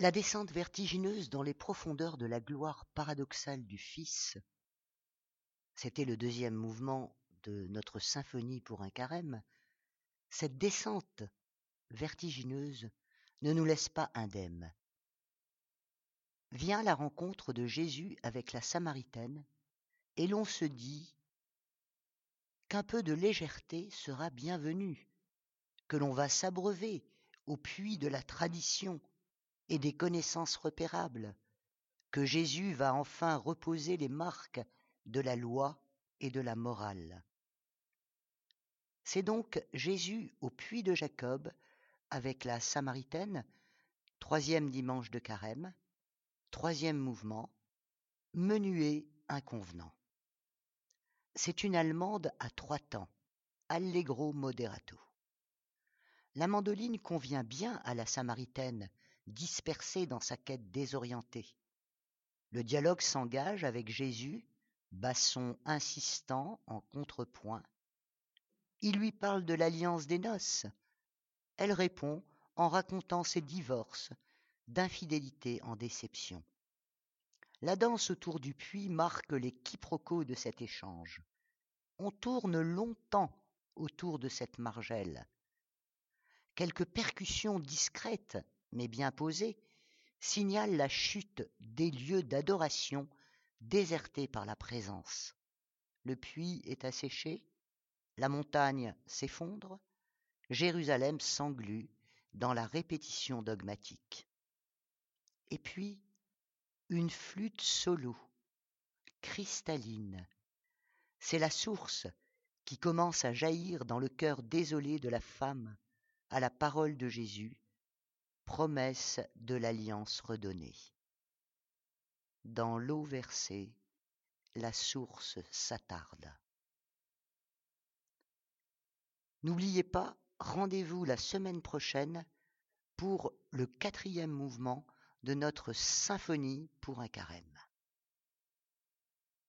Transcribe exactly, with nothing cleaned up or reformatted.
La descente vertigineuse dans les profondeurs de la gloire paradoxale du Fils, c'était le deuxième mouvement de notre symphonie pour un carême. Cette descente vertigineuse ne nous laisse pas indemnes. Vient la rencontre de Jésus avec la Samaritaine, et l'on se dit qu'un peu de légèreté sera bienvenue, que l'on va s'abreuver au puits de la tradition et des connaissances repérables, que Jésus va enfin reposer les marques de la loi et de la morale. C'est donc Jésus au puits de Jacob avec la Samaritaine, troisième dimanche de carême, troisième mouvement, menuet inconvenant. C'est une allemande à trois temps, allegro moderato. La mandoline convient bien à la Samaritaine, dispersée dans sa quête désorientée. Le dialogue s'engage avec Jésus, basson insistant en contrepoint. Il lui parle de l'alliance des noces. Elle répond en racontant ses divorces, d'infidélité en déception. La danse autour du puits marque les quiproquos de cet échange. On tourne longtemps autour de cette margelle. Quelques percussions discrètes, mais bien posées, signalent la chute des lieux d'adoration désertés par la présence. Le puits est asséché, la montagne s'effondre, Jérusalem s'englue dans la répétition dogmatique. Et puis, une flûte solo, cristalline. C'est la source qui commence à jaillir dans le cœur désolé de la femme à la parole de Jésus, promesse de l'alliance redonnée. Dans l'eau versée, la source s'attarde. N'oubliez pas, rendez-vous la semaine prochaine pour le quatrième mouvement de notre symphonie pour un carême.